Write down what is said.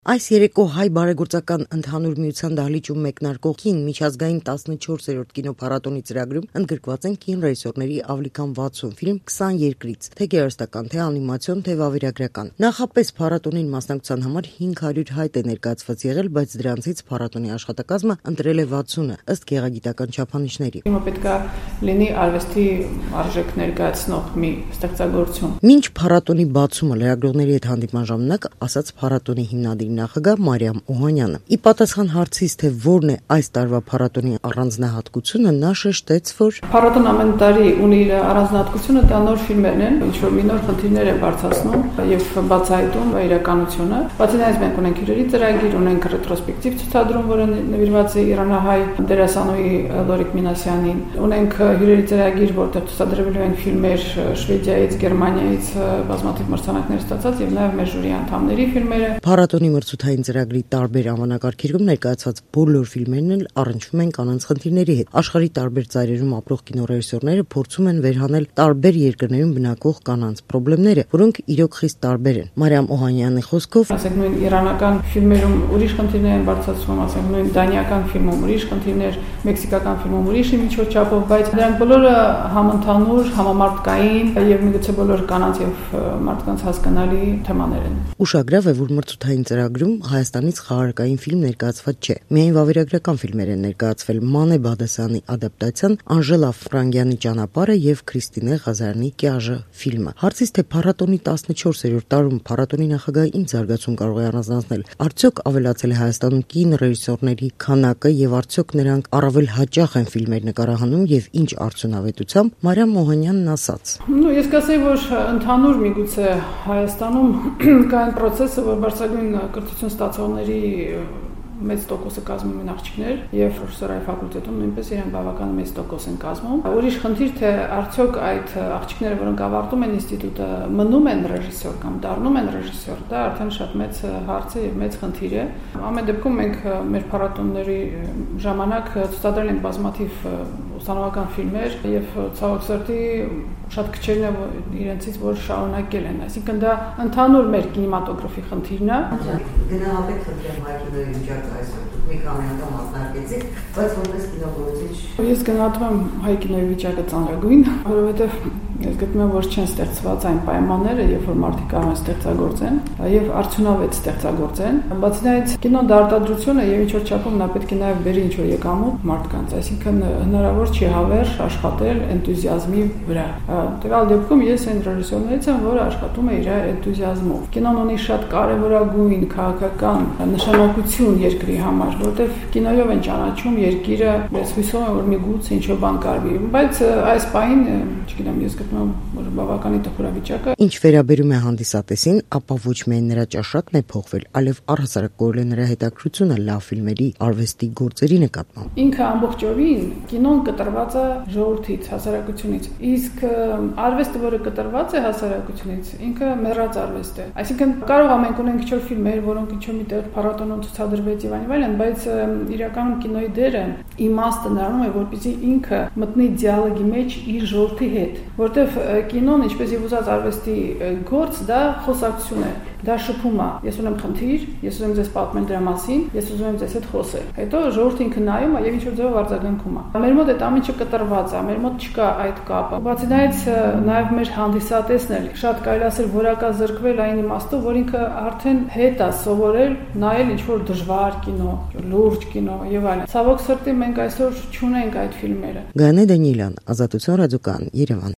Այս երեկո հայ բարեգործական ընդհանուր միության դահլիճում մեկնարկող կին միջազգային 14-րդ կինոփառատոնի ծրագրում ընդգրկված են կին ռեժիսորների ավելի քան 60 ֆիլմ 20 երկրից, թե գեղարվեստական, թե անիմացիոն, թե վավերագրական։ Նախապես փառատոնին մասնակցության համար 500 հայտ է ներկայացված եղել, բայց դրանցից փառատոնի աշխատակազմը ընտրել է 60-ը ըստ գեղագիտական չափանիշների։ Իմը պետք է լինի արվեստի արժեք ներկայացնող մի ստեղծագործություն։ Մինչ փառատոնի բացումը լրագրողների հետ հանդիպման ժամանակ ասաց փառատոնի հիմնադիր նախագահ Մարիամ Օհանյանը։ Ի պատասխան հարցից, թե որն է այս տարվա փառատոնի առանձնահատկությունը, նա շեշտեց, որ փառատոնը ամեն տարի ունի իր առանձնահատկությունը, դա նոր ֆիլմերն են, ինչ որ մի նոր խնդիրներ է բարձրացնում եւ բացահայտում իրականությունը։ Բացի դրանից մենք ունենք հյուրերի ծրագիր, ունենք ռետրոսպեկտիվ ցուցադրում, որը նվիրված է իրանահայ դերասանուհի Լորիկ Մինասյանին։ Ունենք հյուրերի ծրագիր, որտեղ ցուցադրվելու են ֆիլմեր Շվեդիայից, Գերմանիայից, բազմաթիվ մրցանակներ ստացած եւ նաեւ մեր ժյուրի անդամների ֆիլմերը։ Փառատոնի մրցութային ծրագրի տարբեր անվանակարգերում ներկայացված բոլոր ֆիլմերն էլ առնչվում են կանանց խնդիրների հետ։ Աշխարհի տարբեր ծայրերում ապրող կինոռեժիսորները փորձում են վերհանել տարբեր երկրներում բնակվող կանանց խնդիրները, որոնք իրոք խիստ տարբեր են։ Մարիամ Օհանյանի խոսքով, ասենք նույն իրանական ֆիլմերում ուրիշ խնդիրներ են բարձրացվում, ասենք նույն դանիական ֆիլմում ուրիշ խնդիրներ, մեքսիկական ֆիլմում ուրիշ ինչ որ չափով, բայց դրանք բոլորը համընդհանուր, համամարտկային եւ միգուցե բոլոր կանանց եւ մարդկանց հասկանալի թեմաներ են։ Ուշագրավ է, որ մրցութային ծրագրում Հայաստանից խաղարկային ֆիլմ ներկայացված չէ։ Միայն վավերագրական ֆիլմեր են ներկայացվել Մանե Բադասյանի ադապտացիան, Անժելա Ֆրանգյանի ճանապարհը եւ Քրիստինե Ղազարյանի Կյաժը ֆիլմը։ Հարցից թե փառատոնի 14-րդ տարում փառատոնի նախագահը ինչ զարգացում կարող է առանձնացնել, արդյոք ավելացել է Հայաստանում կին ռեժիսորների քանակը եւ արդյոք նրանք առավել հաճախ են ֆիլմեր նկարահանում եւ ինչ արդյունավետությամբ, Մարիամ Օհանյանն ասաց. Ես կասեի, որ ընդհանուր միգուցե Հայաստանում կա այն process-ը, որ բարձրագույն կրթություն ստացողների մեծ տոկոսը կազմում են աղջիկներ եւ ռեժիսուրայի ֆակուլտետում նույնպես իրեն բավական մեծ տոկոս են կազմում։ Ուրիշ խնդիր թե արդյոք այդ աղջիկները, որոնք ավարտում են ինստիտուտը, մնում են ռեժիսոր կամ դառնում են ռեժիսոր, դա արդեն շատ մեծ հարց է եւ մեծ խնդիր է։ Ամեն դեպքում մենք մեր փառատոնների ժամանակ ցուցադրել ենք բազմաթիվ ուսանողական ֆիլմեր եւ ցավոք սրտի շատ քչերն են իրենցից, որ շարունակել են, այսինքն դա ընդհանուր մեր կինեմատոգրաֆի խնդիրն է։ Գնահատեք խնդրեմ հայտնի վիճակը այսօր դուք մի քանի անգամ մասնակցեցիք, բայց որպես կինոգործիչ ես գնահատում եմ հայ կինոյի վիճակը ծանրագույն, որովհետեւ ես գտնում եմ, որ չեն ստեղծված այն պայմանները, երբ որ մարդիկ կարող են ստեղծագործեն եւ արդյունավետ ստեղծագործեն։ Բացի դրանից կինո դարտադրությունը եւ ինչ որ չափում նա պետք է նաեւ բերի ինչ որ եկամուտ մարդկանց, այսինքն հնարավոր չի հավերժ աշխատել էնտուզիազմի վրա։ Տվյալ դեպքում ես այն ռեժիսորներից եմ, որը աշխատում է իր էնտուզիազմով։ Կինոն ունի շատ կարևորագույն քաղաքական նշանակություն երկրի համար, որովհետև կինոյով են ճանաչում երկիրը, ես հույսով եմ, որ միգուցե ինչ-որ բան կարվի, բայց այս պահին, չգիտեմ, ես գտնում եմ, որ բավականին տխուրավիճակը։ Ինչ վերաբերում է հանդիսատեսին, ապա ոչ միայն նրա ճաշակն է փոխվել, այլև առհասարակ կորել է նրա հետաքրությունը լավ ֆիլմերի, արվեստի գործերի նկատմամբ։ Ինքը ամբողջովին կինոն կտրված է ժողովրդից, հասարակությունից, իսկ արվեստը, որը կտրված է հասարակությունից, ինքը մեռած արվեստ է։ Այսինքն կարող ենք ունենք ինչ-որ ֆիլմեր, որոնք ինչ-որ միտեղ փառատոնում ցուցադրվեց եւ այլն, բայց իրականում կինոյի դերը իմաստը նրանում է, որպեսզի ինքը մտնի դիալոգի մեջ իր ժողովրդի հետ, որտեվ կինոն, ինչպես եւ ուզած արվեստի գործ, դա խոսակցություն է, դա շփում է։ Ես ունեմ խնդիր, ես ուզում եմ ձեզ պատմել դրա մասին, ես ուզում եմ ձեզ հետ խոսել։ Հետո ժողովուրդը ինքը նայում է եւ ինչ որ ձեւով արձագանքում է։ Մեր մոտ այդ ամենը կտրված է, մեր մոտ չկա այդ կապը։ Բացի դրանից նաև մեր հանդիսատեսն էլ շատ կարելի ասել որակազրկվել այն իմաստով, որ ինքը արդեն հետ է սովորել նայել ինչ որ դժվար կինո, լուրջ կինո եւ այլն։ Ցավոք սրտի մենք այսօր չունենք այդ ֆիլմերը։ Գայանե Դանիելյան, Ազատություն ռադիոկայան, Երևան։